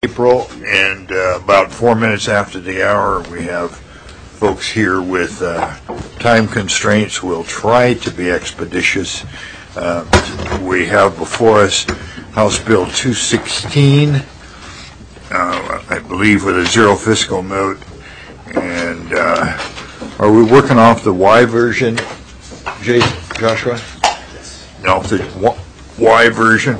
April, and about 4 minutes after the hour, we have folks here with time constraints. We'll try to be expeditious. We have before us House Bill 216, I believe with a zero fiscal note. And are we working off the Y version, Joshua? No, the Y version.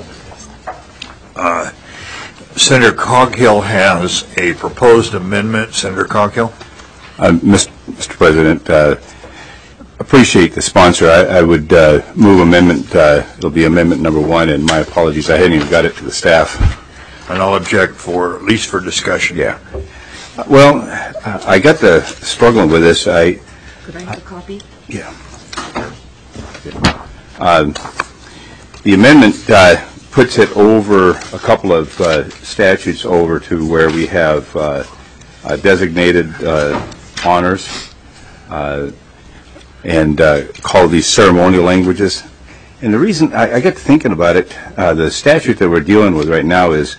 Senator Coghill has a proposed amendment. Senator Coghill? Mr. President, appreciate the sponsor. I would move amendment. It'll be amendment number 1, and my apologies, I hadn't even got it to the staff. And I'll object for, at least for discussion. Yeah. Well, I got the struggling with this. Could I have a copy? Yeah. The amendment puts it over a couple of statutes over to where we have designated honors and call these ceremonial languages. And the reason I got to thinking about it, the statute that we're dealing with right now is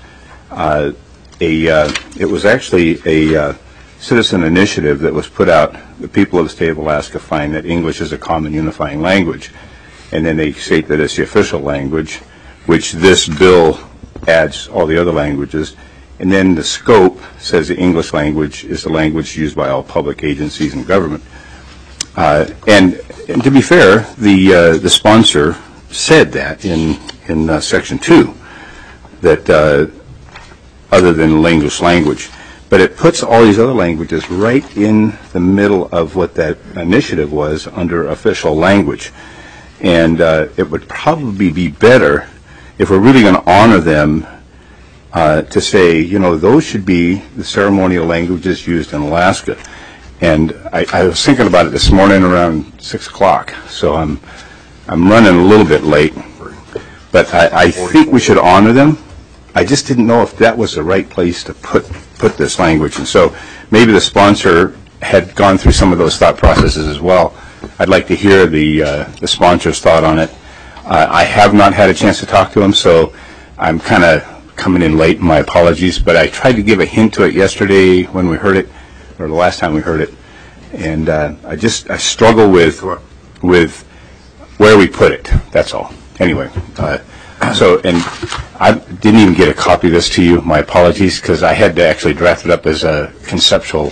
it was actually a citizen initiative that was put out. The people of the state of Alaska find that English is a common unifying language, and then they state that it's the official language, which this bill adds all the other languages. And then the scope says the English language is the language used by all public agencies and government. And to be fair, the sponsor said that in Section 2, that other than English language. But it puts all these other languages right in the middle of what that initiative was under official language. And it would probably be better if we're really going to honor them to say, you know, those should be the ceremonial languages used in Alaska. And I was thinking about it this morning around 6 o'clock, so I'm running a little bit late. But I think we should honor them. I just didn't know if that was the right place to put this language. And so maybe the sponsor had gone through some of those thought processes as well. I'd like to hear the sponsor's thought on it. I have not had a chance to talk to him, so I'm kind of coming in late. My apologies, but I tried to give a hint to it yesterday when we heard it, or the last time we heard it, and I struggle with where we put it. That's all. Anyway, and I didn't even get a copy of this to you. My apologies, because I had to actually draft it up as a conceptual.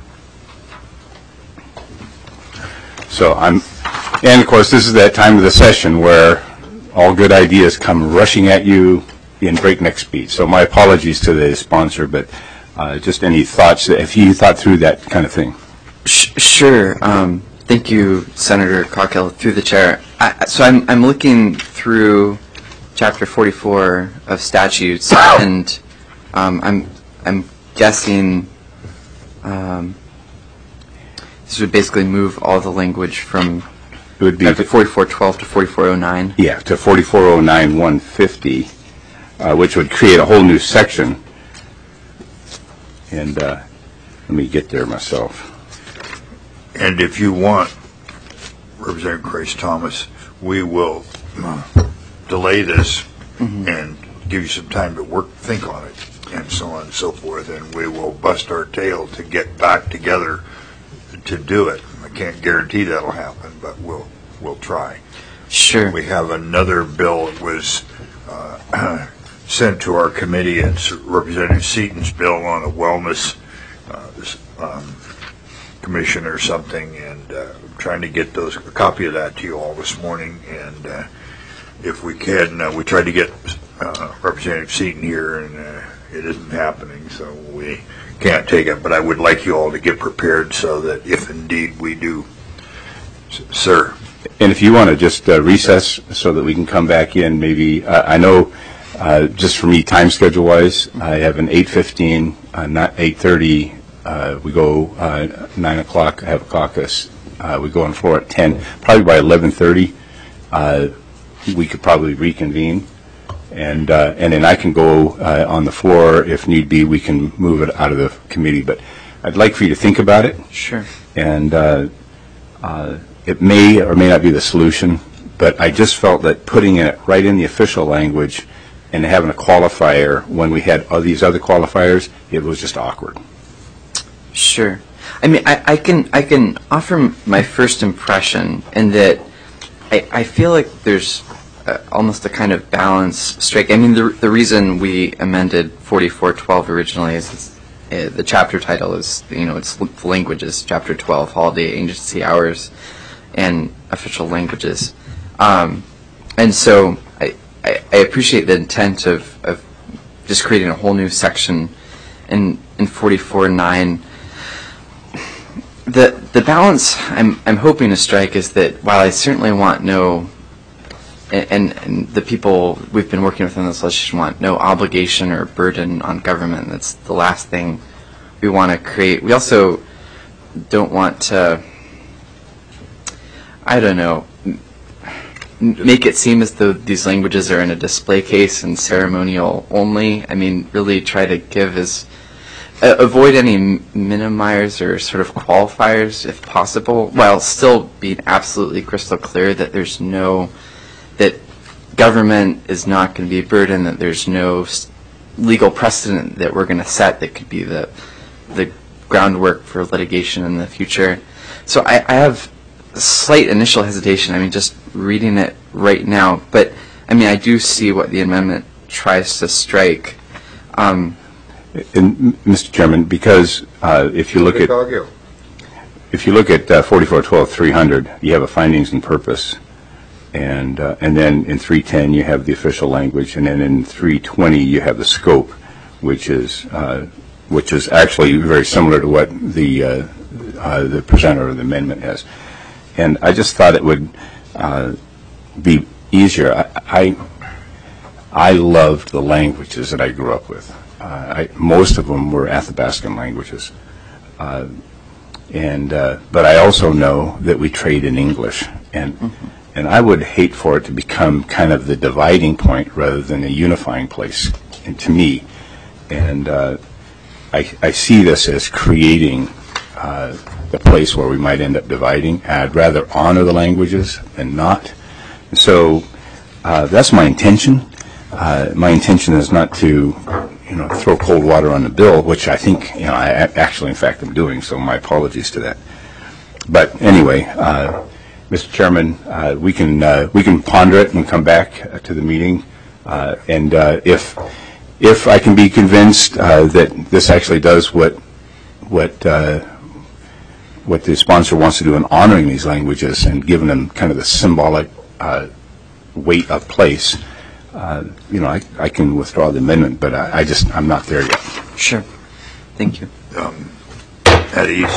So and of course, this is that time of the session where all good ideas come rushing at you in breakneck speed. So my apologies to the sponsor, but just any thoughts, if you thought through that kind of thing. Sure. Thank you, Senator Coghill, through the chair. So I'm looking through Chapter 44 of statutes, and I'm guessing this would basically move all the language from it would be 4412 to 4409. Yeah, to 4409-150, which would create a whole new section. And let me get there myself. And if you want, Representative Grace Thomas, we will delay this and give you some time to think on it, and so on and so forth, and we will bust our tail to get back together to do it. I can't guarantee that'll happen, but we'll try. Sure. We have another bill that was sent to our committee. It's Representative Seaton's bill on a wellness commission or something, and I'm trying to get a copy of that to you all this morning. And if we can, we tried to get Representative Seaton here, and it isn't happening, so we can't take it. But I would like you all to get prepared so that if indeed we do, sir. And if you want to just recess so that we can come back in, maybe I know just for me, time schedule wise, I have an 8:15, not 8:30. We go 9 o'clock. I have a caucus. We go on floor at 10. Probably by 11:30, we could probably reconvene, and then I can go on the floor if need be. We can move it out of the committee, but I'd like for you to think about it. Sure. And it may or may not be the solution, but I just felt that putting it right in the official language and having a qualifier when we had all these other qualifiers, it was just awkward. Sure. I mean, I can offer my first impression in that I feel like there's almost a kind of balance strike. I mean, the reason we amended 4412 originally is the chapter title is, it's languages, chapter 12, holiday agency hours and official languages. And so I appreciate the intent of just creating a whole new section in 44.9. The balance I'm hoping to strike is that while I certainly want no, and the people we've been working with in this legislation want no obligation or burden on government. That's the last thing we want to create. We also don't want to, make it seem as though these languages are in a display case and ceremonial only. I mean, really try to give avoid any minimiers or sort of qualifiers if possible, while still being absolutely crystal clear that that government is not going to be a burden, that there's no legal precedent that we're going to set that could be the groundwork for litigation in the future. So I have a slight initial hesitation, just reading it right now, but I do see what the amendment tries to strike. And, Mr. Chairman, because if you look at 4412-300, you have a findings and purpose, and then in 310 you have the official language, and then in 320 you have the scope, which is actually very similar to what the presenter of the amendment has. And I just thought it would be easier. I loved the languages that I grew up with. Most of them were Athabascan languages, but I also know that we trade in English, and I would hate for it to become kind of the dividing point rather than a unifying place, and to me, and I see this as creating the place where we might end up dividing. I'd rather honor the languages than not. So that's my intention. My intention is not to, throw cold water on the bill, which I think, I actually, in fact, am doing. So my apologies to that. But anyway, Mr. Chairman, we can ponder it and come back to the meeting. And if I can be convinced that this actually does what the sponsor wants to do in honoring these languages and giving them kind of the symbolic weight of place, I can withdraw the amendment, but I'm not there yet. Sure. Thank you. At ease.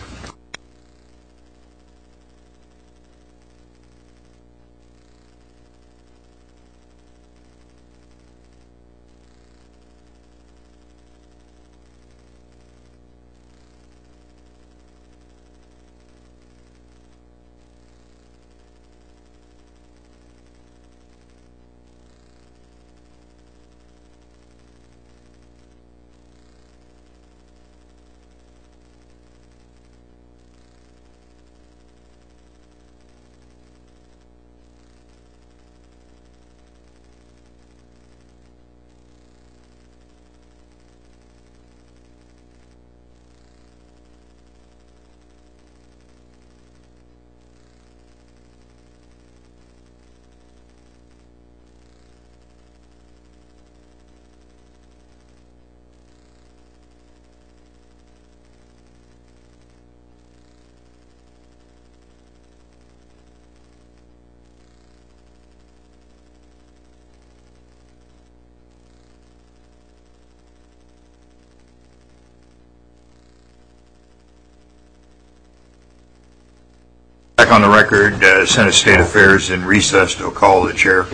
Back on the record, Senate State Affairs in recess to call the chair.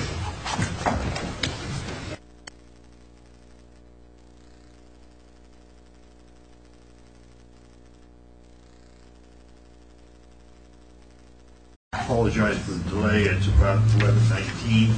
I apologize for the delay. It's about 11:19.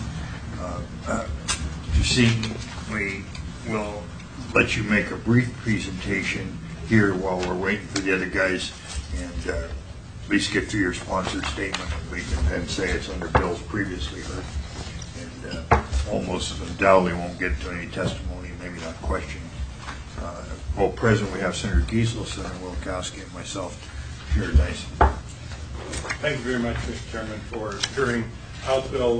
To see, we will let you make a brief presentation here while we're waiting for the other guys, and at least get through your sponsored statement, and we can then say it's under bills previously heard. And almost undoubtedly won't get to any testimony, maybe not questions. Present, we have Senator Giesel, Senator Wilkowski, and myself, Chair Dyson. Thank you very much, Mr. Chairman, for hearing House Bill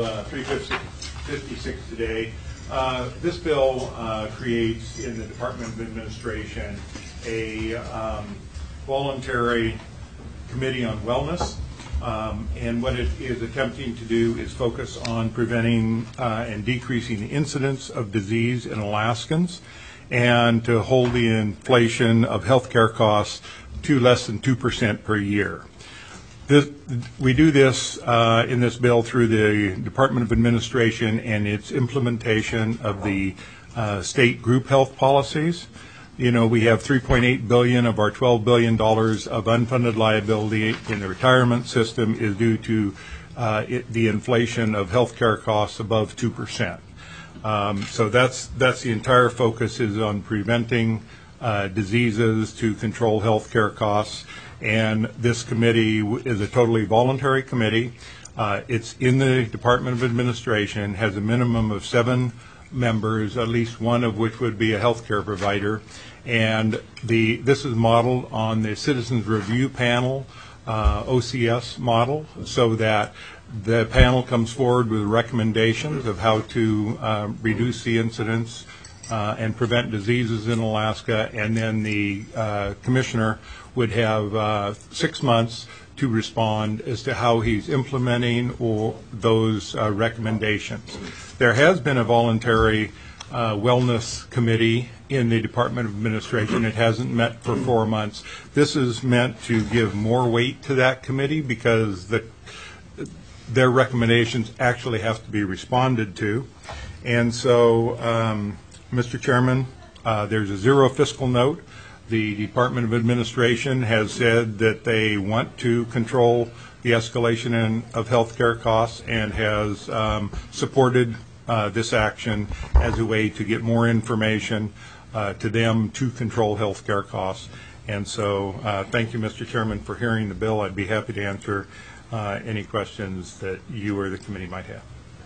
356 today. This bill creates in the Department of Administration a voluntary committee on wellness, and what it is attempting to do is focus on preventing and decreasing the incidence of disease in Alaskans, and to hold the inflation of healthcare costs to less than 2% per year. We do this in this bill through the Department of Administration and its implementation of the state group health policies. You know, we have $3.8 billion of our $12 billion of unfunded liability in the retirement system is due to the inflation of healthcare costs above 2%. So that's the entire focus is on preventing diseases to control healthcare costs. And this committee is a totally voluntary committee. It's in the Department of Administration, has a minimum of 7 members, at least one of which would be a healthcare provider. And this is modeled on the Citizens Review Panel, OCS model, so that the panel comes forward with recommendations of how to reduce the incidence and prevent diseases in Alaska, and then the commissioner would have 6 months to respond as to how he's implementing those recommendations. There has been a voluntary wellness committee in the Department of Administration. It hasn't met for 4 months. This is meant to give more weight to that committee because their recommendations actually have to be responded to. And so, Mr. Chairman, there's a zero fiscal note. The Department of Administration has said that they want to control the escalation of healthcare costs and has supported this action as a way to get more information to them to control healthcare costs. And so thank you, Mr. Chairman, for hearing the bill. I'd be happy to answer any questions that you or the committee might have.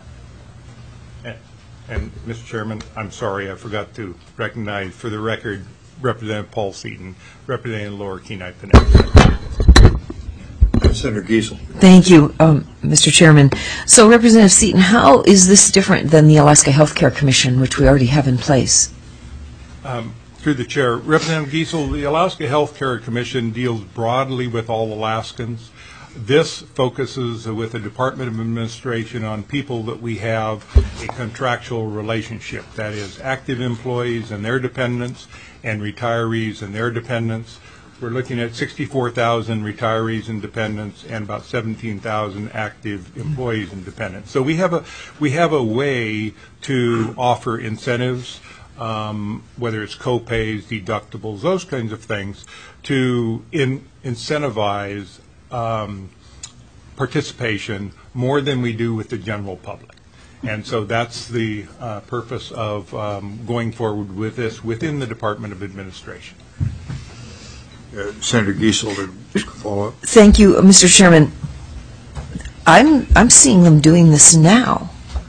And Mr. Chairman, I'm sorry, I forgot to recognize, for the record, Representative Paul Seaton, representing Lower Kenai Peninsula. Senator Giesel. Thank you, Mr. Chairman. So, Representative Seaton, how is this different than the Alaska Healthcare Commission, which we already have in place? Through the chair, Representative Giesel, the Alaska Healthcare Commission deals broadly with all Alaskans. This focuses with the Department of Administration on people that we have a contractual relationship, that is active employees and their dependents and retirees and their dependents. We're looking at 64,000 retirees and dependents and about 17,000 active employees and dependents. So we have a way to offer incentives, whether it's co-pays, deductibles, those kinds of things, to incentivize participation more than we do with the general public. And so that's the purpose of going forward with this within the Department of Administration. Senator Giesel to follow up. Thank you, Mr. Chairman. I'm seeing them doing this now.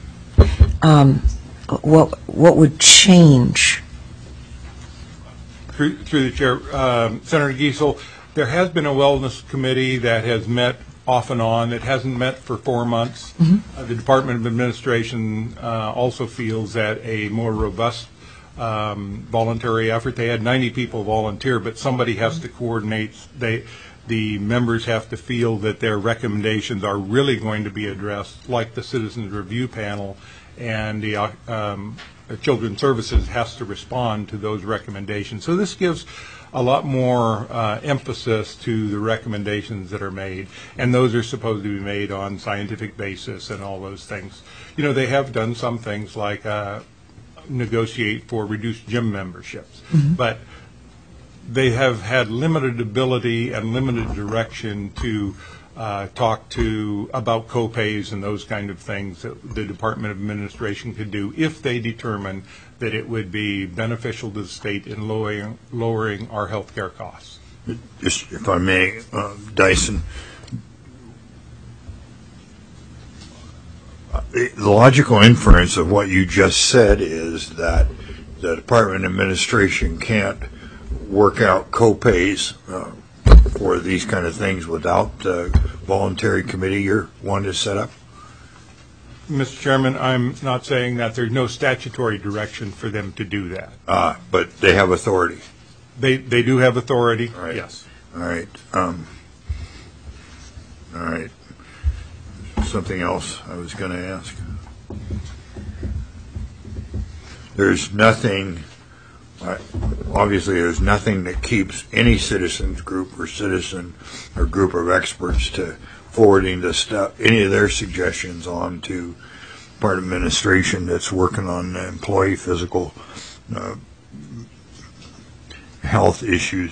What would change? Through the chair, Senator Giesel, there has been a wellness committee that has met off and on. It hasn't met for 4 months. Mm-hmm. The Department of Administration also feels that a more robust voluntary effort. They had 90 people volunteer, but somebody has to coordinate. The members have to feel that their recommendations are really going to be addressed, like the Citizens Review Panel, and the Children's Services has to respond to those recommendations. So this gives a lot more emphasis to the recommendations that are made, and those are supposed to be made on scientific basis and all those things. You know, they have done some things like negotiate for reduced gym memberships, mm-hmm. but they have had limited ability and limited direction to talk to about co-pays and those kind of things that the Department of Administration could do if they determine that it would be beneficial to the state in lowering our health care costs. Just, if I may, Dyson, The logical inference of what you just said is that the Department of Administration can't work out co-pays for these kind of things without the voluntary committee you're wanting to set up? Mr. Chairman, I'm not saying that there's no statutory direction for them to do that. But they have authority. They do have authority, Right. yes. All right. All right. Something else I was going to ask. There's nothing, obviously there's nothing that keeps any citizens group or citizen or group of experts to forwarding the stuff, any of their suggestions on to part of administration that's working on employee physical health issues.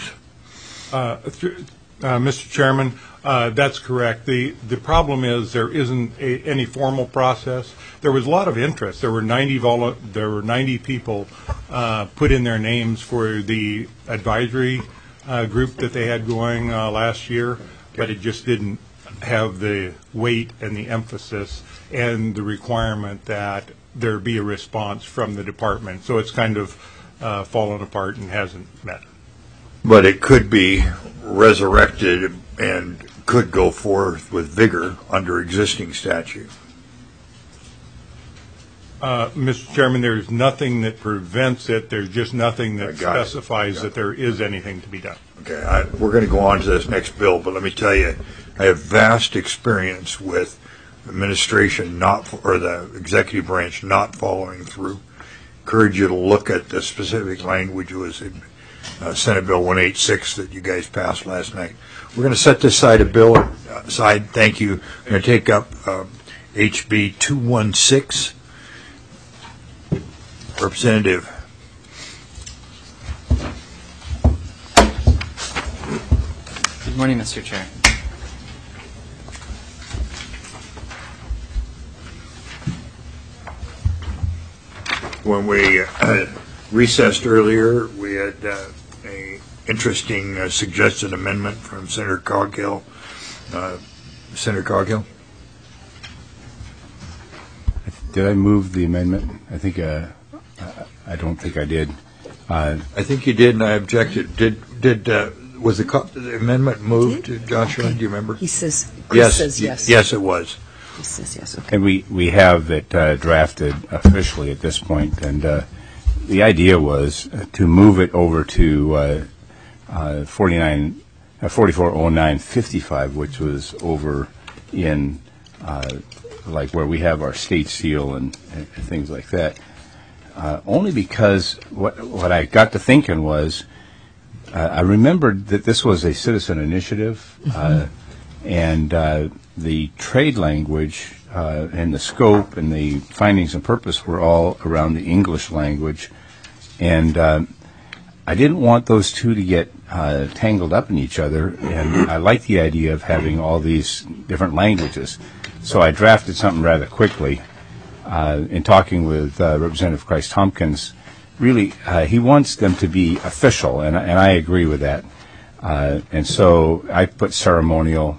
Mr. Chairman, that's correct. The problem is there isn't any formal process. There was a lot of interest. There were 90 people put in their names for the advisory group that they had going last year, but it just didn't have the weight and the emphasis and the requirement that there be a response from the department. So it's kind of fallen apart and hasn't met. But it could be resurrected and could go forth with vigor under existing statute. Mr. Chairman, there's nothing that prevents it. There's just nothing that specifies that there is anything to be done. Okay, we're going to go on to this next bill, but let me tell you, I have vast experience with administration or the executive branch not following through. Encourage you to look at the specific language. It was in Senate Bill 186 that you guys passed last night. We're going to set this side of bill aside. Thank you. I'm going to take up HB 216. Representative. Good morning, Mr. Chair. When we recessed earlier, we had a interesting suggested amendment from Senator Coghill. Senator Coghill? Did I move the amendment? I think I don't think I did. I think you did, and I objected. Was the amendment moved, Joshua? Okay. Do you remember? He says, Chris says yes. Yes, it was. He says yes, okay. And we have it drafted officially at this point, and the idea was to move it over to 440955, which was over in like where we have our state seal and things like that. Only because what I got to thinking was I remembered that this was a citizen initiative, and the trade language and the scope and the findings and purpose were all around the English language, and I didn't want those two to get tangled up in each other, and I like the idea of having all these different languages. So I drafted something rather quickly. In talking with Representative Christ-Tompkins, really, he wants them to be official, and I agree with that. And so I put ceremonial.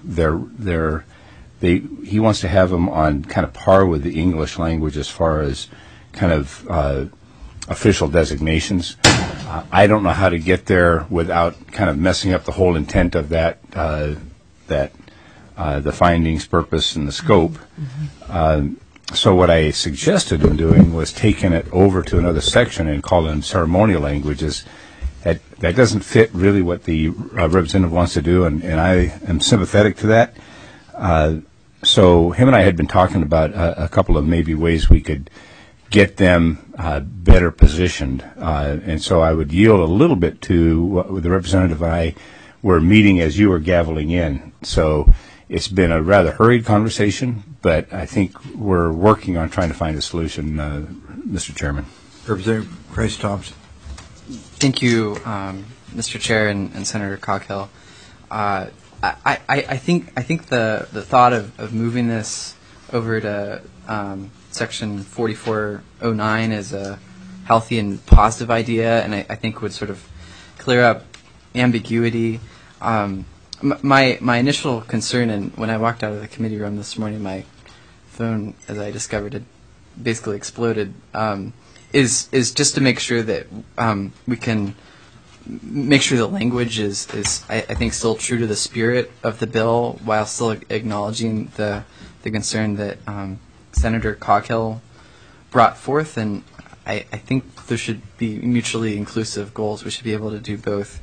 He wants to have them on kind of par with the English language as far as kind of official designations. I don't know how to get there without kind of messing up the whole intent of that, the findings, purpose, and the scope. So what I suggested in doing was taking it over to another section and calling them ceremonial languages. That doesn't fit really what the representative wants to do, and I am sympathetic to that. So him and I had been talking about a couple of maybe ways we could get them better positioned. And so I would yield a little bit to what the representative and I were meeting as you were gaveling in. So it's been a rather hurried conversation, but I think we're working on trying to find a solution, Mr. Chairman. Representative Christ-Thompson. Thank you, Mr. Chair and Senator Coghill. I think the thought of moving this over to Section 4409 is a healthy and positive idea, and I think would sort of clear up ambiguity. My initial concern, and when I walked out of the committee room this morning, my phone, as I discovered, had basically exploded, is just to make sure that we can make sure the language is I think still true to the spirit of the bill, while still acknowledging the concern that Senator Coghill brought forth. And I think there should be mutually inclusive goals. We should be able to do both.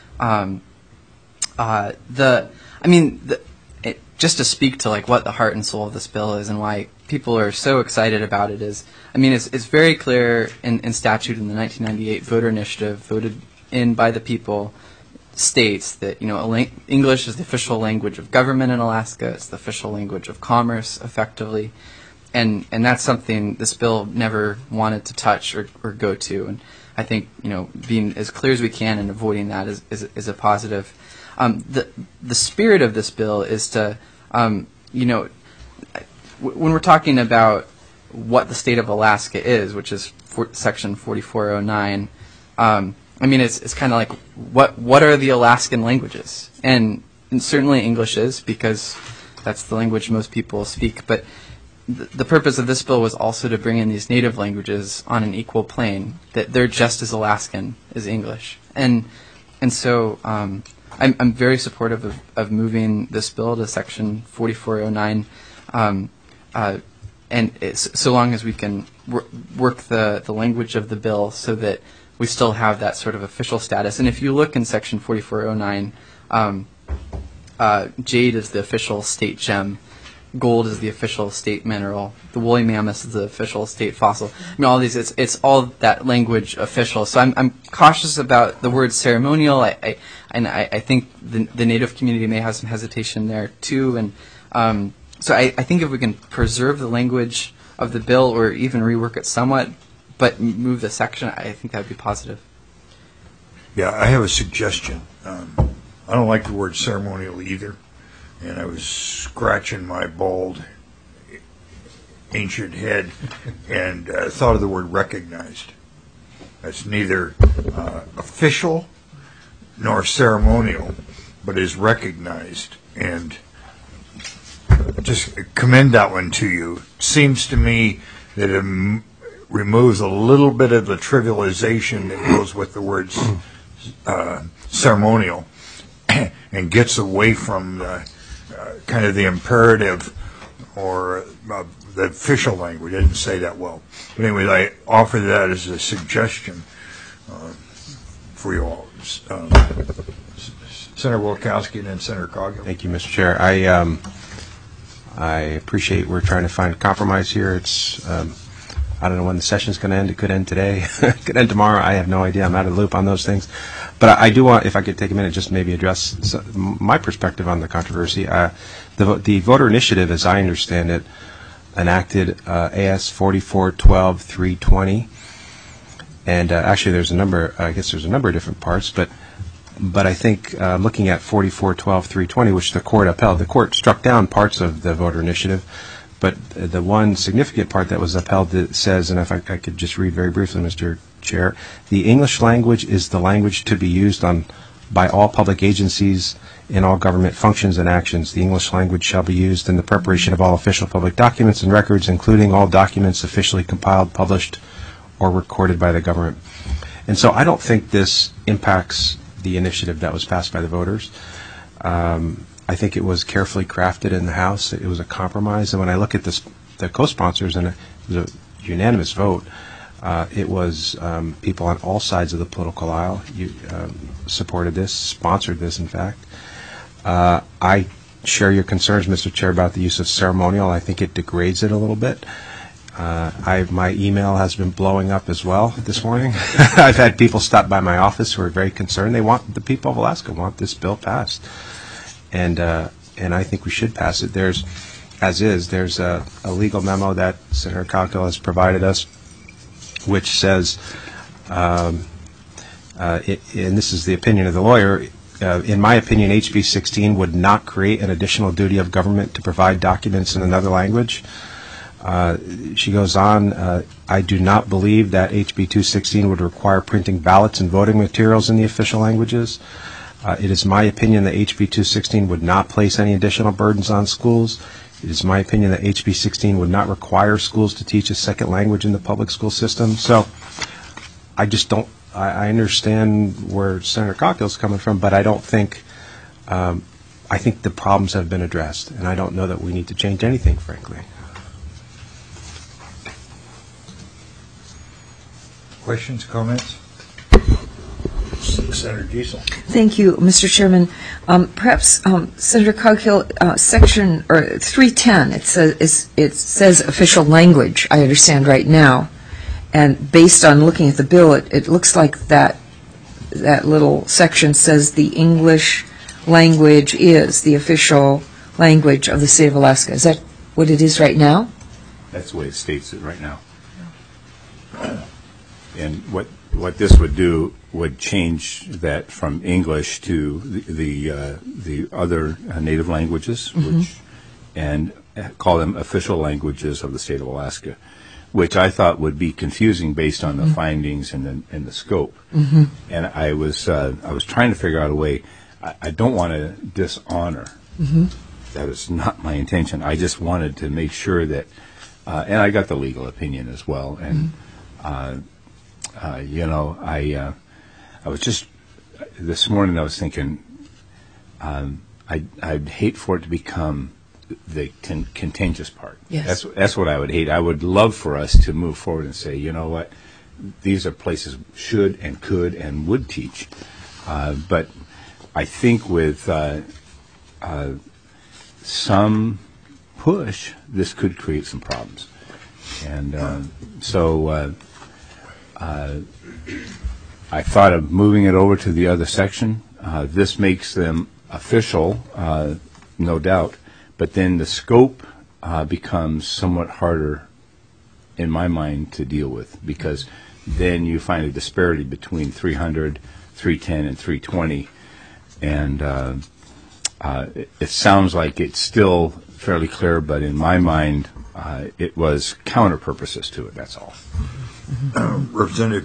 Just to speak to like what the heart and soul of this bill is and why people are so excited about it is, it's very clear in statute in the 1998 voter initiative voted in by the people states that English is the official language of government in Alaska. It's the official language of commerce, effectively, and that's something this bill never wanted to touch or go to. And I think being as clear as we can and avoiding that is a positive. The spirit of this bill is to when we're talking about what the state of Alaska is, which is Section 4409. It's kind of like what are the Alaskan languages, and certainly English is, because that's the language most people speak. But the purpose of this bill was also to bring in these native languages on an equal plane, that they're just as Alaskan as English, and so I'm very supportive of moving this bill to Section 4409, and so long as we can work the language of the bill so that we still have that sort of official status. And if you look in Section 4409, jade is the official state gem, gold is the official state mineral, the woolly mammoth is the official state fossil. All these, it's all that language official. So I'm cautious about the word ceremonial. I think the Native community may have some hesitation there too. And so I think if we can preserve the language of the bill or even rework it somewhat, but move the section, I think that would be positive. Yeah, I have a suggestion. I don't like the word ceremonial either, and I was scratching my bald, ancient head and thought of the word recognized. That's neither official nor ceremonial, but is recognized. And just commend that one to you. Seems to me that it removes a little bit of the trivialization that goes with the words ceremonial and gets away from the kind of the imperative or the official language. I didn't say that well. But anyway, I offer that as a suggestion for you all. Senator Wilkowski and then Senator Coghill. Thank you, Mr. Chair. I appreciate we're trying to find a compromise here. It's I don't know when the session's going to end. It could end today. It could end tomorrow. I have no idea. I'm out of the loop on those things. But I do want, if I could take a minute, just maybe address my perspective on the controversy. The voter initiative, as I understand it, enacted AS 4412-320. And actually there's a number, I guess there's a number of different parts, but I think looking at 4412-320, which the court upheld, the court struck down parts of the voter initiative. But the one significant part that was upheld that says, and if I could just read very briefly, Mr. Chair, the English language is the language to be used by all public agencies in all government functions and actions. The English language shall be used in the preparation of all official public documents and records, including all documents officially compiled, published, or recorded by the government. And so I don't think this impacts the initiative that was passed by the voters. I think it was carefully crafted in the House. It was a compromise. And when I look at the co-sponsors, and it was a unanimous vote, it was people on all sides of the political aisle supported this, sponsored this, in fact. I share your concerns, Mr. Chair, about the use of ceremonial. I think it degrades it a little bit. My email has been blowing up as well this morning. I've had people stop by my office who are very concerned. The people of Alaska want this bill passed. And I think we should pass it. There's a legal memo that Senator Coghill has provided us, which says, and this is the opinion of the lawyer, in my opinion, HB 16 would not create an additional duty of government to provide documents in another language. She goes on, I do not believe that HB 216 would require printing ballots and voting materials in the official languages. It is my opinion that HB 216 would not place any additional burdens on schools. It is my opinion that HB 16 would not require schools to teach a second language in the public school system. So I just don't, I understand where Senator Cockill's coming from, but I don't think, I think the problems have been addressed, and I don't know that we need to change anything, frankly. Questions, comments? Senator Giesel. Thank you, Mr. Chairman. Perhaps Senator Coghill, section or 310, it says official language, I understand right now. And based on looking at the bill, it looks like that little section says the English language is the official language of the state of Alaska. Is that what it is right now? That's the way it states it right now. And what this would do would change that from English to the other native languages, which and call them official languages of the state of Alaska, which I thought would be confusing based on the findings and the scope. And I was trying to figure out a way. I don't want to dishonor. That is not my intention. I just wanted to make sure that, and I got the legal opinion as well. And I was just this morning. I was thinking, I'd hate for it to become the contentious part. Yes. That's what I would hate. I would love for us to move forward and say, you know what, these are places should and could and would teach. But I think with some push, this could create some problems. And so I thought of moving it over to the other section. This makes them official, no doubt, but then the scope becomes somewhat harder in my mind to deal with, because then you find a disparity between 300, 310, and 320, and it sounds like it's still fairly clear, but in my mind, it was counter purposes to it, that's all. Representative.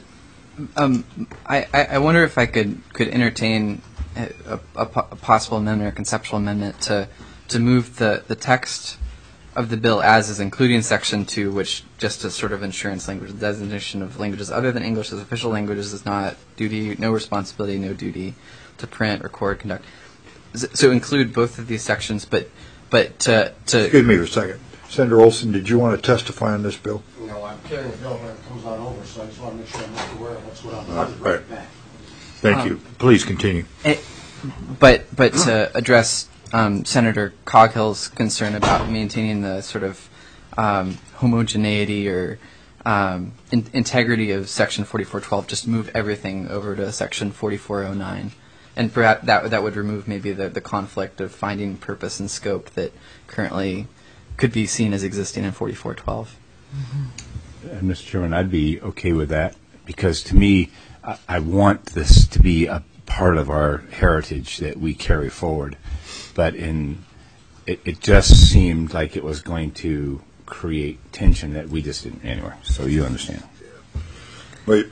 I wonder if I could entertain a possible amendment or conceptual amendment to move the text of the bill as is, including Section 2, which just a sort of insurance language, the designation of languages other than English as official languages is not duty, no responsibility, no duty to print, record, conduct. So include both of these sections, but to Excuse me for a second. Senator Olson, did you want to testify on this bill? No, I'm carrying the bill when it comes on over, so I just want to make sure I'm aware of what's going on. All I'll be right. right back. Thank you. Please continue. But to address Senator Coghill's concern about maintaining the sort of homogeneity or integrity of Section 4412, just move everything over to Section 4409. And perhaps that would remove maybe the conflict of finding purpose and scope that currently could be seen as existing in 4412. Mr. Chairman, I'd be okay with that, because to me, I want this to be a part of our heritage that we carry forward. But it just seemed like it was going to create tension that we just didn't anyway. So you understand. Wait,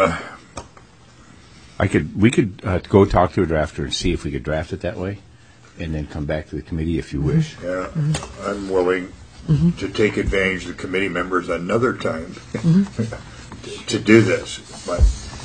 We could go talk to a drafter and see if we could draft it that way, and then come back to the committee if you wish. yeah, I'm willing to take advantage of the committee members another time to do this. But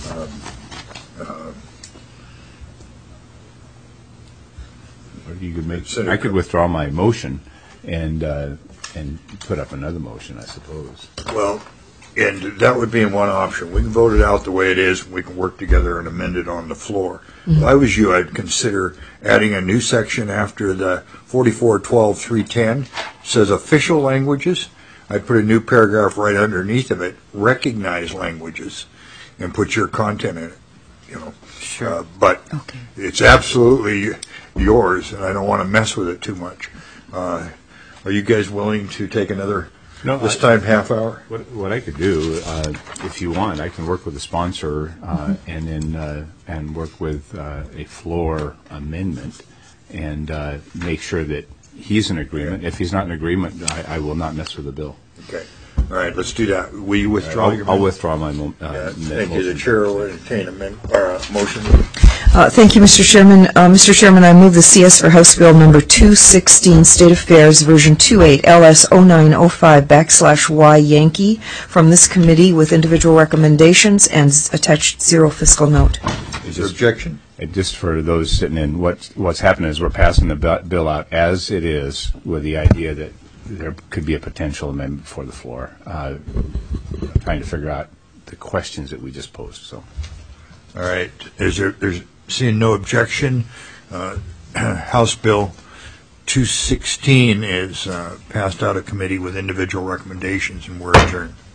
Or you could make. I could withdraw my motion and put up another motion, I suppose. well, and that would be one option. We can vote it out the way it is. We can work together and amend it on the floor. If I was you, I'd consider adding a new section after the 4412.310 says official languages. I'd put a new paragraph right underneath of it, recognize languages, and put your content in it. You know, Sure. but it's absolutely yours, and I don't want to mess with it too much. Are you guys willing to take another? No, this time half hour. What I could do, if you want, I can work with the sponsor and then and work with a floor amendment and make sure that he's in agreement. If he's not in agreement, I will not mess with the bill. Okay. All right. Let's do that. Will you withdraw your? I'll withdraw my Thank you. The motion. chair will entertain a motion. Thank you, Mr. Chairman. Mr. Chairman, I move the CS for House Bill number 216, State Affairs, version 28, LS 0905/Y Yankee, from this committee with individual recommendations and attached zero fiscal note. Is there objection? And just for those sitting in, what's happening is we're passing the bill out as it is with the idea that there could be a potential amendment before the floor. Trying to figure out the questions that we just posed. So, all right. There's seeing no objection. House Bill 216 is passed out of committee with individual recommendations, and we're adjourned.